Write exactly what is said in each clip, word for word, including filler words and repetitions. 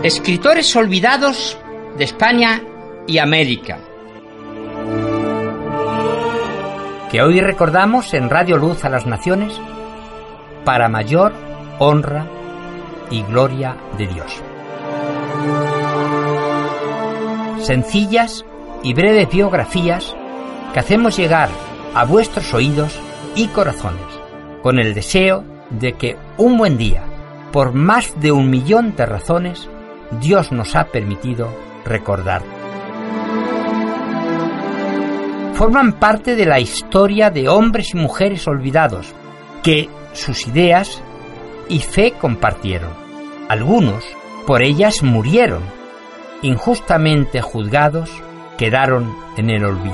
Escritores olvidados de España y América, que hoy recordamos en Radio Luz a las Naciones para mayor honra y gloria de Dios. Sencillas y breves biografías que hacemos llegar a vuestros oídos y corazones con el deseo de que un buen día, por más de un millón de razones, Dios nos ha permitido recordar. Forman parte de la historia de hombres y mujeres olvidados que sus ideas y fe compartieron. Algunos por ellas murieron, injustamente juzgados, quedaron en el olvido.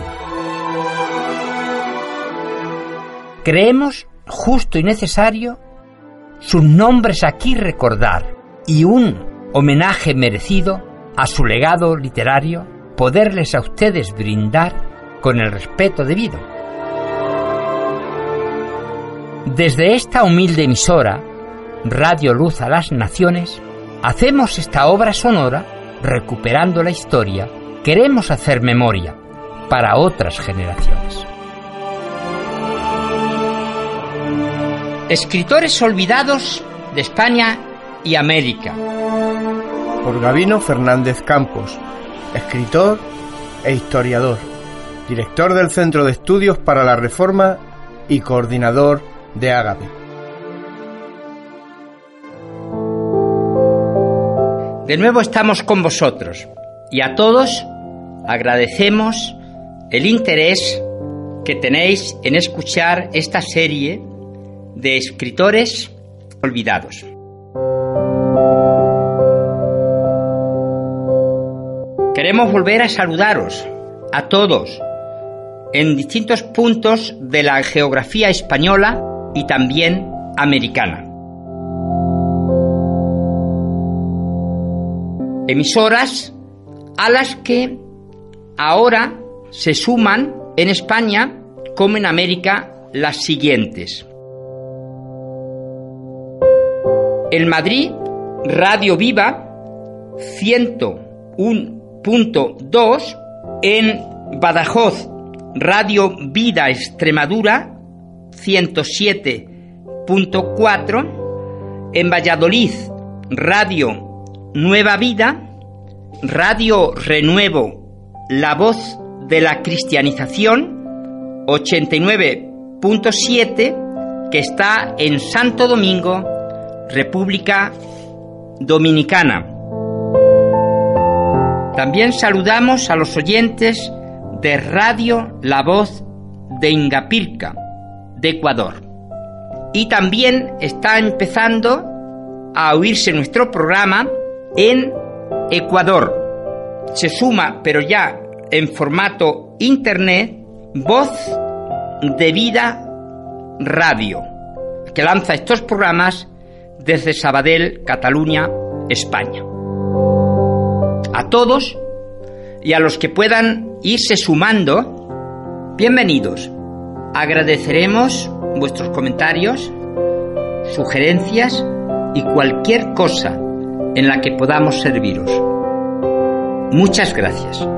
Creemos justo y necesario sus nombres aquí recordar y un homenaje merecido a su legado literario poderles a ustedes brindar con el respeto debido. Desde esta humilde emisora, Radio Luz a las Naciones, hacemos esta obra sonora recuperando la historia. Queremos hacer memoria para otras generaciones. Escritores olvidados de España y América. Por Gabino Fernández Campos, escritor e historiador, director del Centro de Estudios para la Reforma y coordinador de Ágape. De nuevo estamos con vosotros y a todos agradecemos el interés que tenéis en escuchar esta serie de escritores olvidados. Queremos volver a saludaros a todos en distintos puntos de la geografía española y también americana. Emisoras a las que ahora se suman en España como en América las siguientes. En Madrid, Radio Viva ciento uno punto dos, en Badajoz, Radio Vida Extremadura ciento siete punto cuatro, en Valladolid, Radio Nueva Vida, Radio Renuevo, La Voz de la Cristianización ochenta y nueve punto siete, que está en Santo Domingo, República Dominicana. También saludamos a los oyentes de Radio La Voz de Ingapirca, de Ecuador. Y también está empezando a oírse nuestro programa en Ecuador. Se suma, pero ya en formato internet, Voz de Vida Radio, que lanza estos programas desde Sabadell, Cataluña, España. A todos y a los que puedan irse sumando, bienvenidos. Agradeceremos vuestros comentarios, sugerencias y cualquier cosa en la que podamos serviros. Muchas gracias.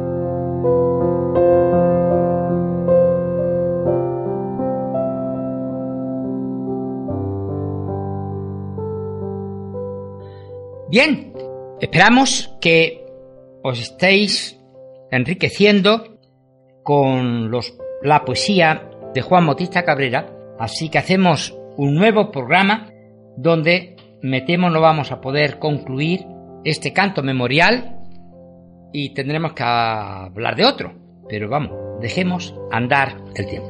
Bien, esperamos que os estéis enriqueciendo con los, la poesía de Juan Bautista Cabrera, así que hacemos un nuevo programa donde me temo no vamos a poder concluir este canto memorial y tendremos que hablar de otro, pero vamos, dejemos andar el tiempo.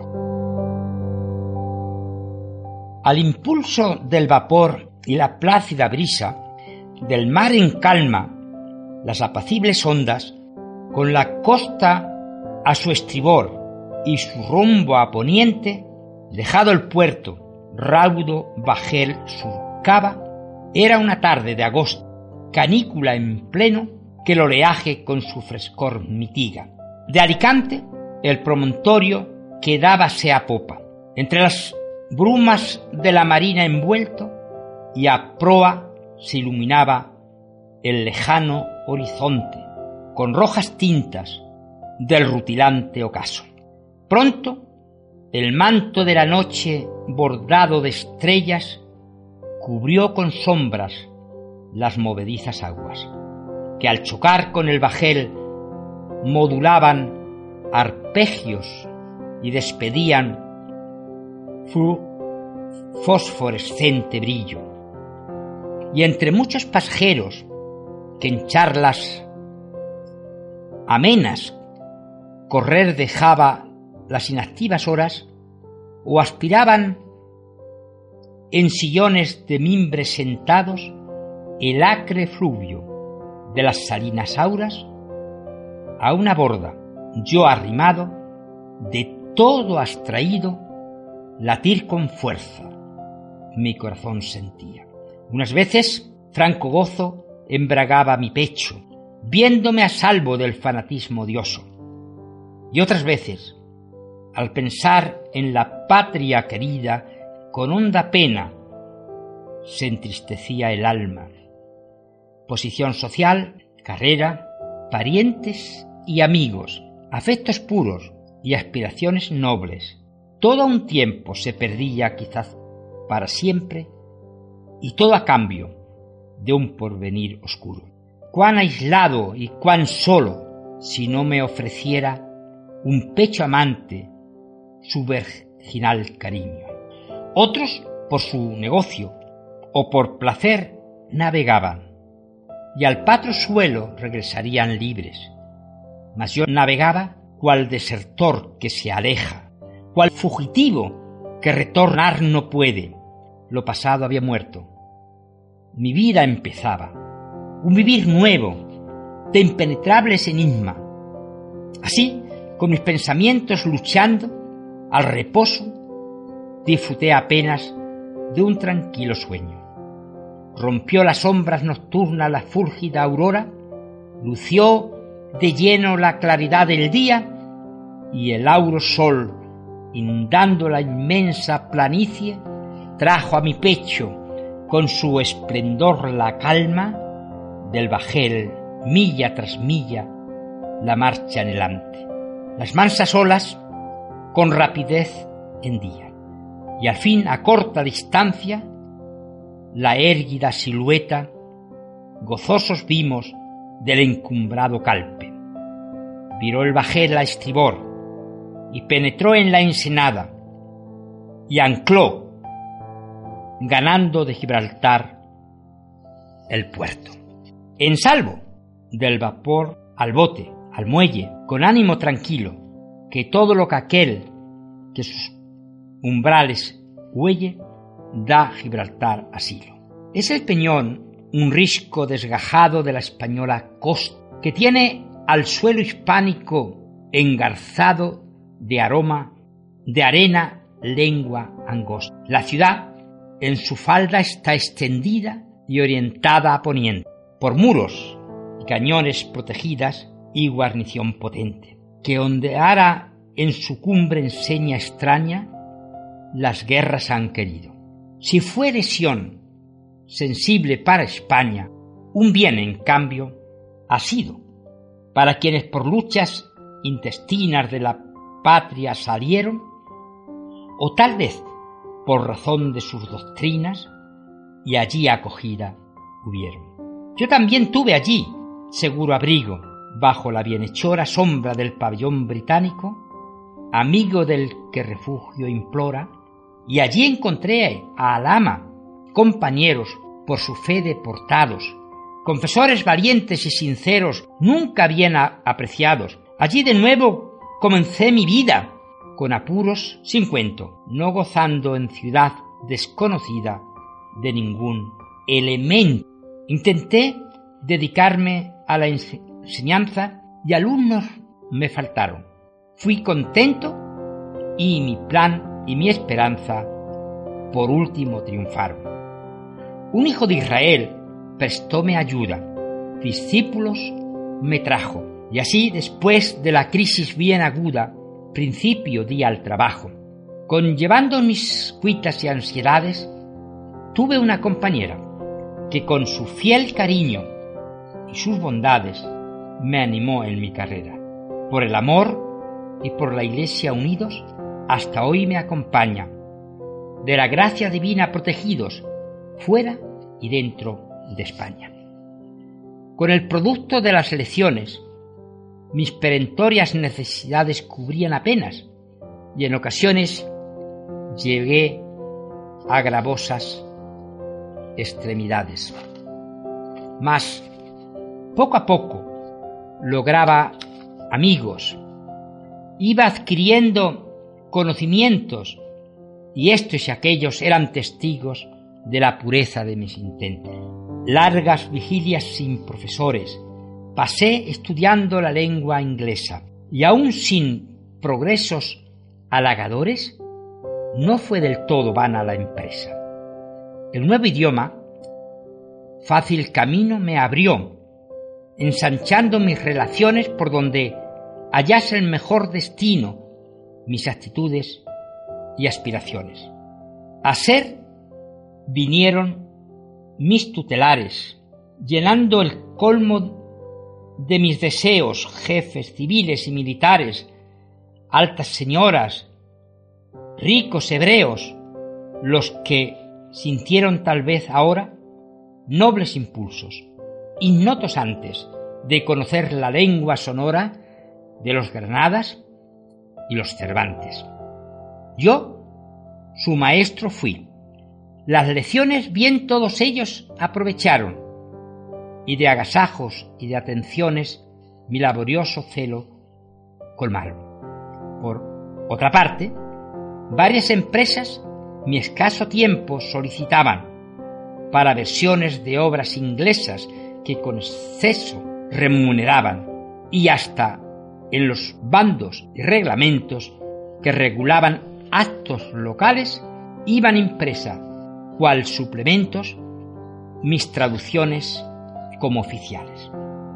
Al impulso del vapor y la plácida brisa del mar en calma, las apacibles ondas, con la costa a su estribor y su rumbo a poniente, dejado el puerto, raudo bajel surcaba. Era una tarde de agosto, canícula en pleno, que el oleaje con su frescor mitiga. De Alicante, el promontorio quedábase a popa, entre las brumas de la marina envuelto, y a proa se iluminaba el lejano horizonte con rojas tintas del rutilante ocaso. Pronto, el manto de la noche bordado de estrellas cubrió con sombras las movedizas aguas, que al chocar con el bajel modulaban arpegios y despedían su fosforescente brillo. Y entre muchos pasajeros que en charlas amenas correr dejaba las inactivas horas, o aspiraban en sillones de mimbre sentados el acre fluvio de las salinas auras, a una borda yo arrimado, de todo abstraído, latir con fuerza mi corazón sentía. Unas veces franco gozo embragaba mi pecho, viéndome a salvo del fanatismo odioso, y otras veces, al pensar en la patria querida, con honda pena se entristecía el alma. Posición social, carrera, parientes y amigos, afectos puros y aspiraciones nobles, todo a un tiempo se perdía quizás para siempre, y todo a cambio de un porvenir oscuro. Cuán aislado y cuán solo si no me ofreciera un pecho amante su virginal cariño. Otros, por su negocio o por placer, navegaban, y al patrio suelo regresarían libres. Mas yo navegaba cual desertor que se aleja, cual fugitivo que retornar no puede. Lo pasado había muerto. Mi vida empezaba, un vivir nuevo, de impenetrables enigma. Así, con mis pensamientos luchando, al reposo, disfruté apenas de un tranquilo sueño. Rompió las sombras nocturnas la fúlgida aurora, lució de lleno la claridad del día, y el auro sol, inundando la inmensa planicie, trajo a mi pecho con su esplendor la calma del bajel, milla tras milla, la marcha anhelante. Las mansas olas con rapidez hendían, y al fin a corta distancia la érguida silueta gozosos vimos del encumbrado calpe. Viró el bajel a estribor y penetró en la ensenada y ancló, ganando de Gibraltar el puerto. En salvo del vapor al bote, al muelle, con ánimo tranquilo, que todo lo que aquel que sus umbrales huelle, da Gibraltar asilo. Es el peñón un risco desgajado de la española costa, que tiene al suelo hispánico engarzado de aroma, de arena, lengua angosta. La ciudad en su falda está extendida y orientada a poniente, por muros y cañones protegidas y guarnición potente, que ondeara en su cumbre enseña extraña, las guerras han querido. Si fue lesión sensible para España, un bien en cambio ha sido para quienes por luchas intestinas de la patria salieron, o tal vez por razón de sus doctrinas, y allí acogida hubieron. Yo también tuve allí seguro abrigo, bajo la bienhechora sombra del pabellón británico, amigo del que refugio implora, y allí encontré a Alhama, compañeros por su fe deportados, confesores valientes y sinceros, nunca bien apreciados. Allí de nuevo comencé mi vida, con apuros sin cuento, no gozando en ciudad desconocida de ningún elemento. Intenté dedicarme a la enseñanza y alumnos me faltaron. Fui contento y mi plan y mi esperanza por último triunfaron. Un hijo de Israel prestóme ayuda, discípulos me trajo, y así después de la crisis bien aguda, principio di al trabajo. Conllevando mis cuitas y ansiedades, tuve una compañera que con su fiel cariño y sus bondades me animó en mi carrera. Por el amor y por la Iglesia unidos, hasta hoy me acompaña. De la gracia divina protegidos, fuera y dentro de España. Con el producto de las elecciones, mis perentorias necesidades cubrían apenas, y en ocasiones llegué a gravosas extremidades. Mas, poco a poco, lograba amigos, iba adquiriendo conocimientos, y estos y aquellos eran testigos de la pureza de mis intentos. Largas vigilias sin profesores, pasé estudiando la lengua inglesa, y aún sin progresos halagadores, no fue del todo vana la empresa. El nuevo idioma, fácil camino me abrió, ensanchando mis relaciones por donde hallase el mejor destino, mis actitudes y aspiraciones. A ser vinieron mis tutelares, llenando el colmo de mis deseos, jefes civiles y militares, altas señoras, ricos hebreos, los que sintieron tal vez ahora nobles impulsos, ignotos antes de conocer la lengua sonora de los Granadas y los Cervantes. Yo, su maestro fui. Las lecciones bien todos ellos aprovecharon, y de agasajos y de atenciones mi laborioso celo colmaron. Por otra parte, varias empresas mi escaso tiempo solicitaban para versiones de obras inglesas que con exceso remuneraban, y hasta en los bandos y reglamentos que regulaban actos locales iban impresas, cual suplementos, mis traducciones como oficiales.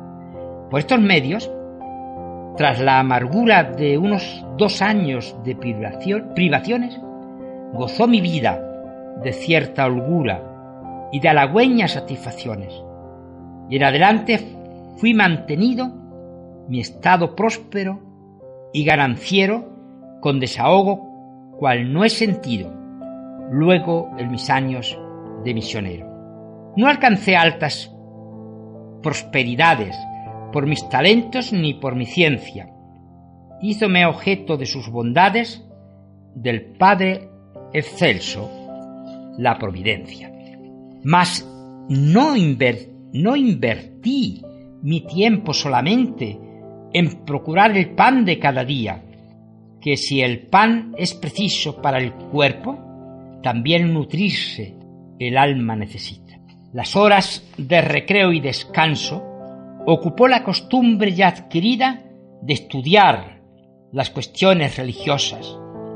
Por estos medios, tras la amargura de unos dos años de privación, privaciones, gozó mi vida de cierta holgura y de halagüeñas satisfacciones, y en adelante fui mantenido mi estado próspero y gananciero con desahogo cual no he sentido luego en mis años de misionero. No alcancé altas prosperidades por mis talentos ni por mi ciencia. Hízome objeto de sus bondades del Padre excelso, la providencia. Mas no, inver, no invertí mi tiempo solamente en procurar el pan de cada día, que si el pan es preciso para el cuerpo, también nutrirse el alma necesita. Las horas de recreo y descanso ocupó la costumbre ya adquirida de estudiar las cuestiones religiosas,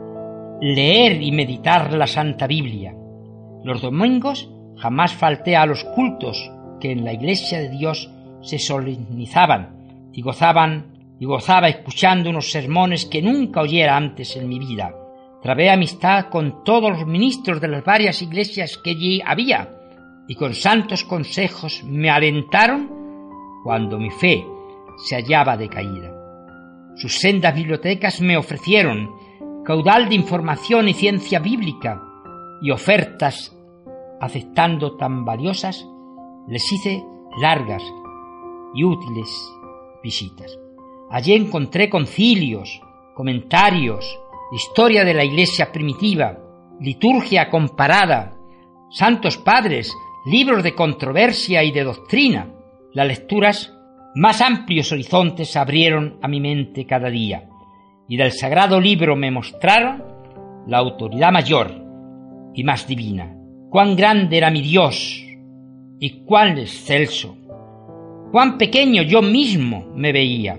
leer y meditar la Santa Biblia. Los domingos jamás falté a los cultos que en la Iglesia de Dios se solemnizaban, y gozaban y gozaba escuchando unos sermones que nunca oyera antes en mi vida. Trabé amistad con todos los ministros de las varias iglesias que allí había, y con santos consejos me alentaron cuando mi fe se hallaba decaída. Sus sendas bibliotecas me ofrecieron caudal de información y ciencia bíblica, y ofertas, aceptando tan valiosas, les hice largas y útiles visitas. Allí encontré concilios, comentarios, historia de la Iglesia primitiva, liturgia comparada, santos padres, libros de controversia y de doctrina. Las lecturas más amplios horizontes abrieron a mi mente cada día, y del sagrado libro me mostraron la autoridad mayor y más divina. Cuán grande era mi Dios y cuán excelso, cuán pequeño yo mismo me veía,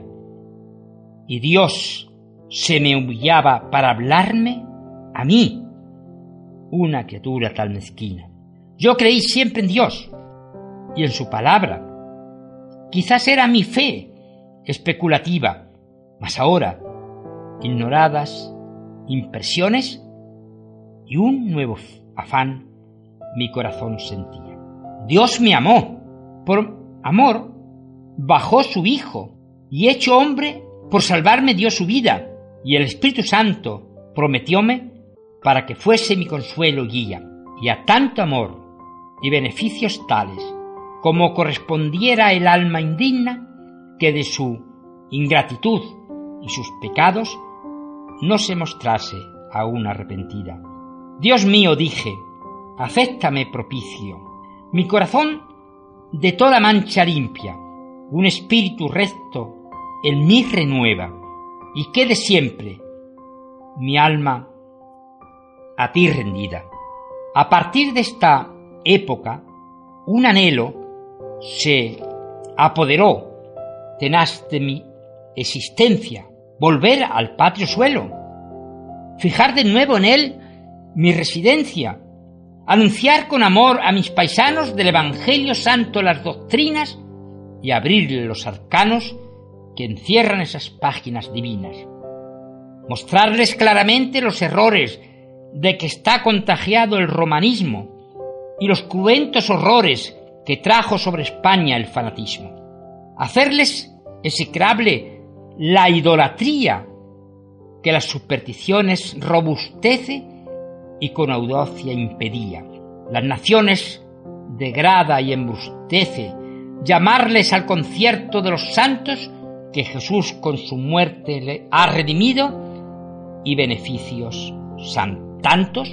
y Dios se me humillaba para hablarme a mí, una criatura tan mezquina. Yo creí siempre en Dios y en su palabra. Quizás era mi fe especulativa, mas ahora, ignoradas impresiones y un nuevo afán, mi corazón sentía. Dios me amó. Por amor bajó su Hijo, y hecho hombre, por salvarme dio su vida, y el Espíritu Santo prometióme para que fuese mi consuelo y guía, y a tanto amor y beneficios tales como correspondiera el alma indigna, que de su ingratitud y sus pecados no se mostrase aún arrepentida. Dios mío, dije, acéptame propicio, mi corazón de toda mancha limpia, un espíritu recto en mí renueva, y quede siempre mi alma a ti rendida. A partir de esta época, un anhelo se apoderó tenaz de mi existencia: volver al patrio suelo, fijar de nuevo en él mi residencia, anunciar con amor a mis paisanos del Evangelio Santo las doctrinas y abrirle los arcanos que encierran esas páginas divinas, mostrarles claramente los errores de que está contagiado el romanismo y los cruentos horrores que trajo sobre España el fanatismo, hacerles execrable la idolatría que las supersticiones robustece y con audacia impedía. Las naciones degrada y embrutece, llamarles al concierto de los santos que Jesús con su muerte le ha redimido, y beneficios san tantos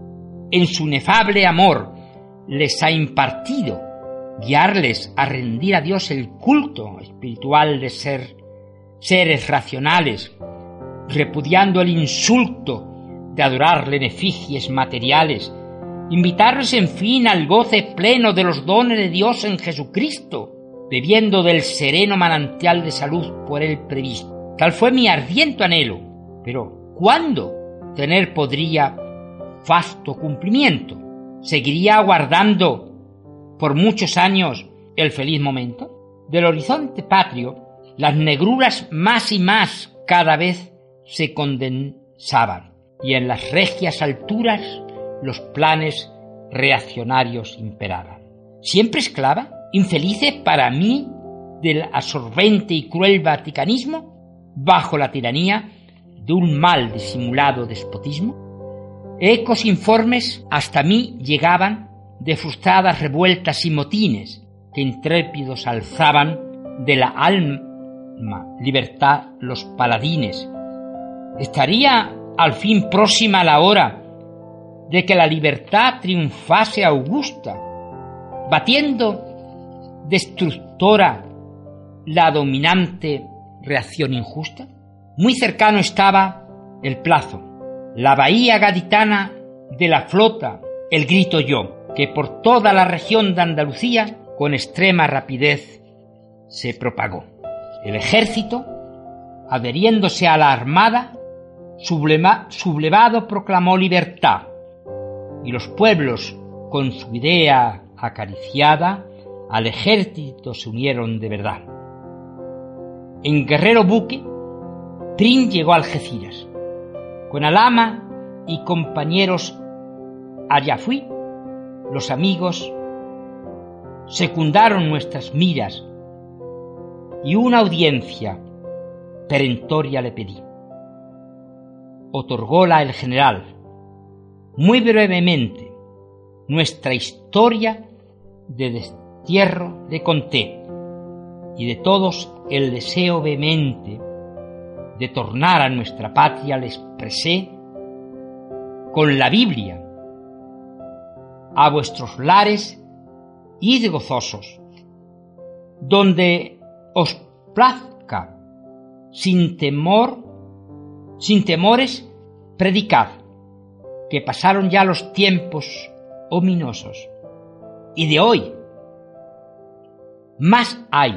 en su inefable amor les ha impartido, guiarles a rendir a Dios el culto espiritual de ser seres racionales, repudiando el insulto de adorarle en efigies materiales, invitarles en fin al goce pleno de los dones de Dios en Jesucristo, bebiendo del sereno manantial de salud por él previsto. Tal fue mi ardiente anhelo, pero ¿cuándo tener podría vasto cumplimiento? ¿Seguiría aguardando por muchos años el feliz momento? Del horizonte patrio, las negruras más y más cada vez se condensaban, y en las regias alturas los planes reaccionarios imperaban. Siempre esclava, infelice para mí del absorbente y cruel vaticanismo, bajo la tiranía de un mal disimulado despotismo, ecos informes hasta mí llegaban de frustradas revueltas y motines que intrépidos alzaban de la alma libertad los paladines. Estaría al fin próxima la hora de que la libertad triunfase augusta, batiendo destructora la dominante reacción injusta. Muy cercano estaba el plazo, la bahía gaditana de la flota, el grito yo, que por toda la región de Andalucía con extrema rapidez se propagó. El ejército, adheriéndose a la armada, sublema, sublevado proclamó libertad, y los pueblos, con su idea acariciada, al ejército se unieron de verdad. En guerrero buque, Prim llegó a Algeciras. Con Alhama y compañeros allá fui, los amigos secundaron nuestras miras, y una audiencia perentoria le pedí. Otorgóla el general. Muy brevemente, nuestra historia de destierro le conté, y de todos el deseo vehemente de tornar a nuestra patria le expresé con la Biblia. A vuestros lares id gozosos, donde os plazca, sin temor, sin temores, predicad, que pasaron ya los tiempos ominosos, y de hoy más hay,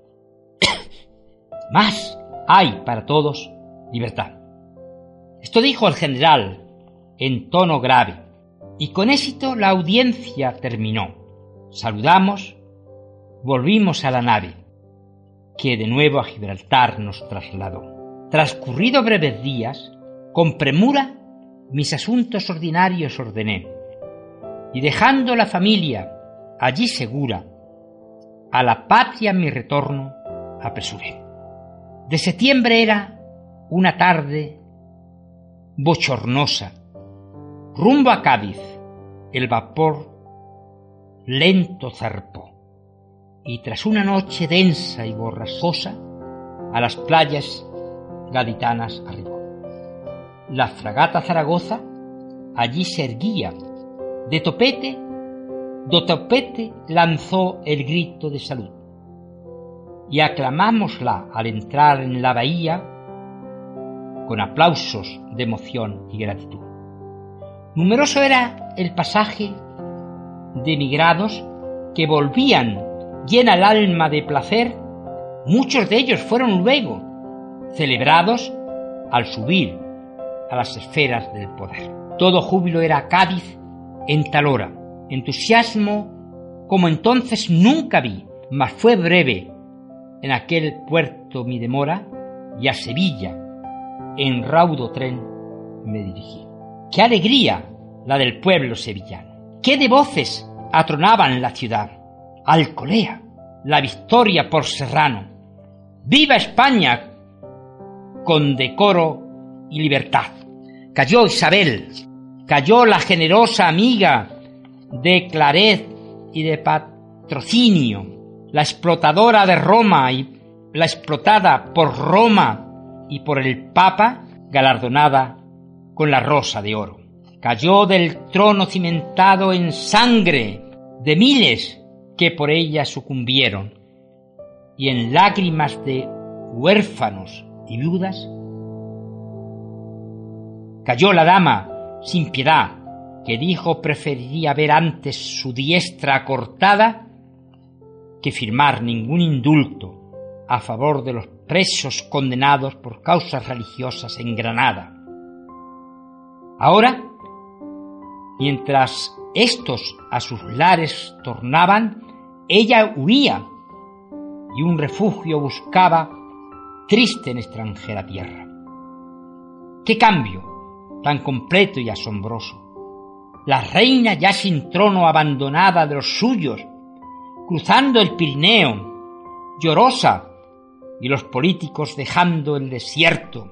más hay para todos libertad. Esto dijo el general en tono grave, y con éxito la audiencia terminó. Saludamos, volvimos a la nave, que de nuevo a Gibraltar nos trasladó. Transcurridos breves días, con premura mis asuntos ordinarios ordené, y dejando la familia allí segura, a la patria mi retorno apresuré. De septiembre era una tarde bochornosa. Rumbo a Cádiz, el vapor lento zarpó, y tras una noche densa y borrascosa, a las playas gaditanas arribó. La fragata Zaragoza allí se erguía, de topete, do topete lanzó el grito de salud, y aclamámosla al entrar en la bahía con aplausos de emoción y gratitud. Numeroso era el pasaje de emigrados que volvían llena el alma de placer. Muchos de ellos fueron luego celebrados al subir a las esferas del poder. Todo júbilo era Cádiz en tal hora, entusiasmo como entonces nunca vi, mas fue breve en aquel puerto mi demora, y a Sevilla en raudo tren me dirigí. ¡Qué alegría la del pueblo sevillano! ¡Qué de voces atronaban la ciudad! ¡Alcolea! La victoria por Serrano. ¡Viva España! Con decoro y libertad. Cayó Isabel, cayó la generosa amiga de Claret y de Patrocinio, la explotadora de Roma y la explotada por Roma y por el Papa, galardonada con la rosa de oro. Cayó del trono cimentado en sangre de miles que por ella sucumbieron, y en lágrimas de huérfanos y viudas. Cayó la dama sin piedad, que dijo preferiría ver antes su diestra cortada que firmar ningún indulto a favor de los presos condenados por causas religiosas en Granada. Ahora, mientras estos a sus lares tornaban, ella huía y un refugio buscaba triste en extranjera tierra. ¡Qué cambio tan completo y asombroso! La reina ya sin trono, abandonada de los suyos, cruzando el Pirineo, llorosa, y los políticos dejando el desierto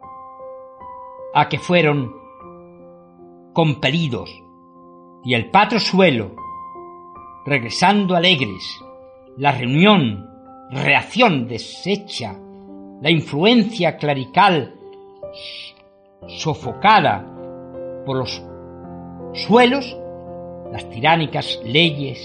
a que fueron compelidos, y el patrio suelo regresando alegres, la reunión, reacción deshecha, la influencia clerical sofocada por los suelos, las tiránicas leyes,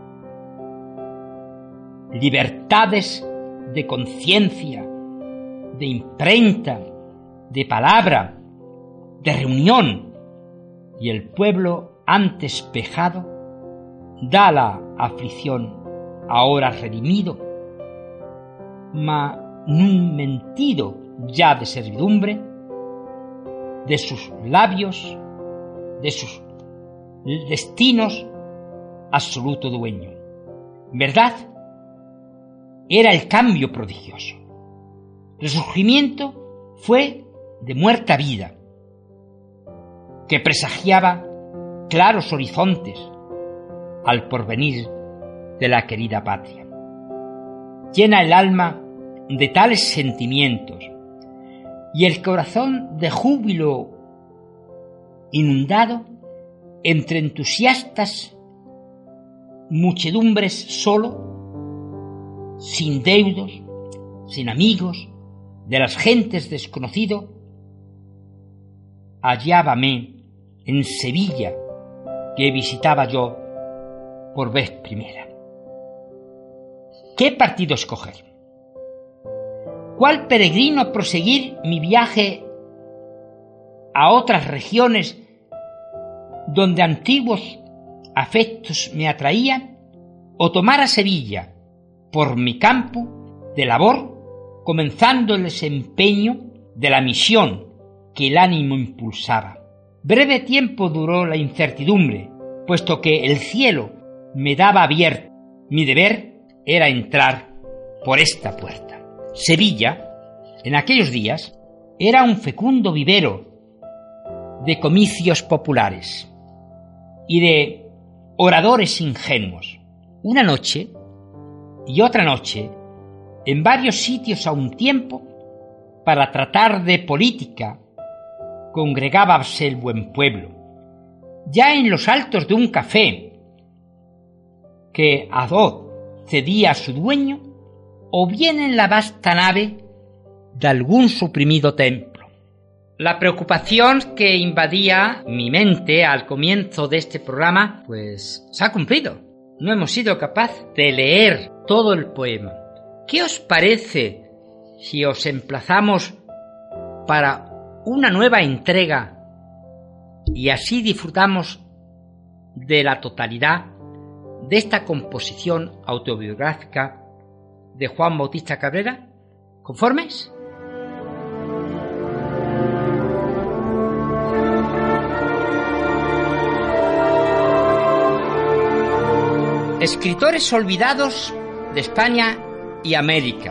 libertades de conciencia, de imprenta, de palabra, de reunión, y el pueblo antes pejado da la aflicción ahora redimido, ma nun mentido ya de servidumbre, de sus labios, de sus destinos, absoluto dueño. ¿Verdad? Era el cambio prodigioso. El surgimiento fue de muerta vida, que presagiaba claros horizontes al porvenir de la querida patria. Llena el alma de tales sentimientos y el corazón de júbilo inundado entre entusiastas muchedumbres solo, sin deudos, sin amigos, de las gentes desconocido, hallábame en Sevilla, que visitaba yo por vez primera. ¿Qué partido escoger? ¿Cuál peregrino proseguir mi viaje a otras regiones donde antiguos afectos me atraían, o tomar a Sevilla por mi campo de labor, comenzando el desempeño de la misión que el ánimo impulsaba? Breve tiempo duró la incertidumbre, puesto que el cielo me daba abierto. Mi deber era entrar por esta puerta. Sevilla, en aquellos días, era un fecundo vivero de comicios populares y de oradores ingenuos. Una noche, y otra noche en varios sitios a un tiempo para tratar de política, congregábase el buen pueblo, ya en los altos de un café que Adod cedía a su dueño, o bien en la vasta nave de algún suprimido templo. La preocupación que invadía mi mente al comienzo de este programa, pues se ha cumplido. No hemos sido capaces de leer todo el poema. ¿Qué os parece si os emplazamos para una nueva entrega y así disfrutamos de la totalidad de esta composición autobiográfica de Juan Bautista Cabrera? ¿Conformes? Escritores olvidados de España y América,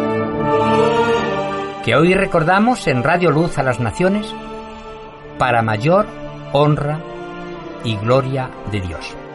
que hoy recordamos en Radio Luz a las Naciones para mayor honra y gloria de Dios.